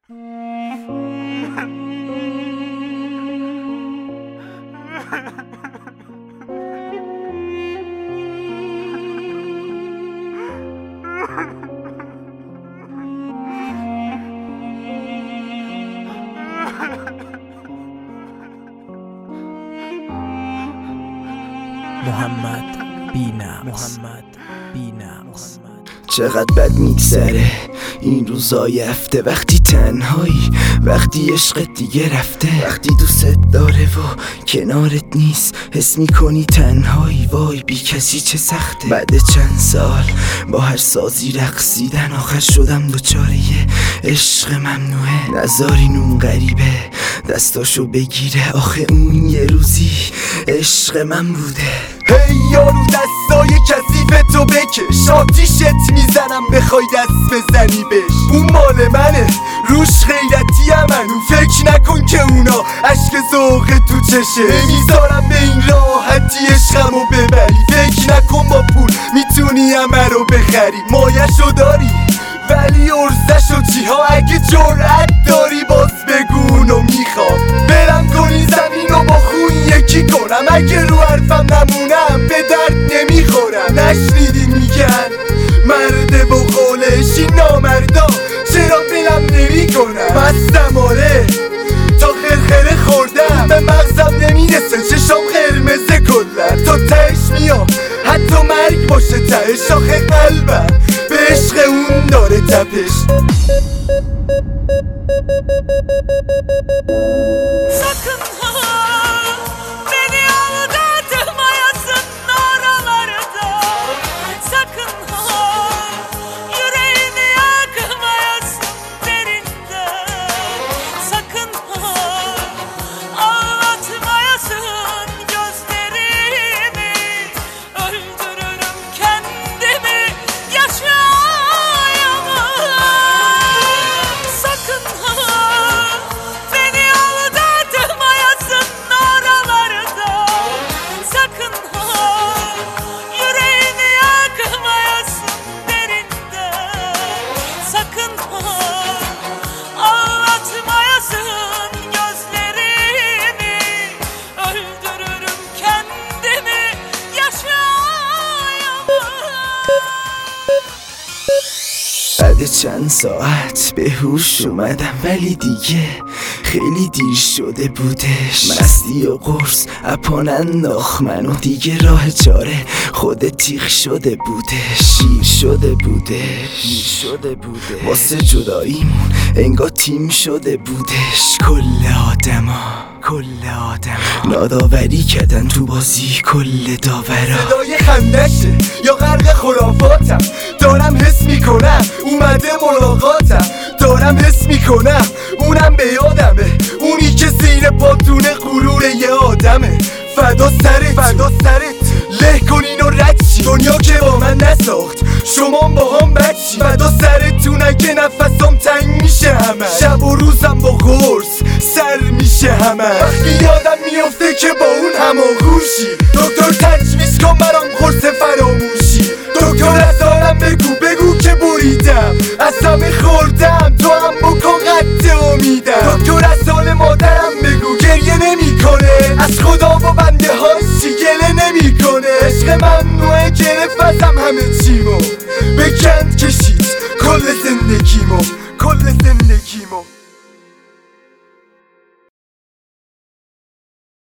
محمد بی‌نقص. چقدر بد میگذره این روزای هفته، وقتی تنهایی، وقتی عشقت دیگه رفته، وقتی دوست داره و کنارت نیست، حس میکنی تنهایی. وای بی کسی چه سخته. بعد چند سال با هر سازی رقصیدن، آخر شدم دوچاره یه عشق ممنوعه. نذارین اون غریبه دستاشو بگیره، آخه اون یه روزی عشق من بوده. هی یارو دستای کثیفتو بکش، آتیشت میزنم بخوای دست بزنی بش. اون مال منه روش غیرتی من، اون فکر نکن که اونا عشق ذوق تو چشه. نمیذارم به این راحتی عشقمو ببری، فکر نکن با پول میتونی همه رو بخری. مایشو داری ولی ارزشو چیها؟ اگه جرأت داری باز بگو اونو میخوام. برم کنی زمینو با خون یکی کنم، اگه رو حرفم نمونم به درد نمیخورم. نشنیدین میگن مرده و قولش این نامردا، چرا فیلم نمیکنم؟ مستم آره تا خرخره خوردم، به مغزم نمیرسه چشام قرمزه کلن. تا تهش میام حتی مرگ باشه تهش، آخه قلبم به عشق اون داره تپش. Sakın ha beni aldatmayasın oralarda. Sakın ha yüreğini yakmayasın derinde. Sakın ha ağlatmayasın gözlerimi. Öldürürüm kendimi yaşayamam. Sakın ha beni aldatmayasın oralarda. Sakın ha yüreğini yakmayasın derinde. Sakın ha ağlatmayasın gözlerimi. Öldürürüm kendimi yaşayamam. بعد چند ساعت به هوش اومدم، ولی دیگه خیلی دیر شده بودش. مستی و قرص اپان انداخت منو، دیگه راه چاره خود تیغ شده بودش. شیر شده بوده واسه جداییمون انگار تیم شده بودش. کل آدما ناداوری کردن تو بازی، کل داورا. صدای خندشه یا غرق خرافاتم، دارم حس میکنم اومده ملاقاتم. دارم حس میکنم اونم به یادمه، اونی که زیر پاتونه غرور یه آدمه. فدا سرت له کنین و رد چی، دنیا که با من نساخت شما با هم بد چی. فدا سرتونه که نفسم تنگ میشه همه، شب و روزم با قرص سر میشه همه. وقتی یادم میافته که با اون هماغوشی، دکتر تجویز کن برام قرص فراموشی. دکتر از حالم بگو که بریدم، از همه خوردم تو هم بکن قد امیدم. دکتر از حال مادرم بگو گریه نمیکنه، از خدا و بنده هاش گله نمیکنه. عشق ممنوعه گرفت ازم همه چیمو، به گند کشید کل زندگیمو.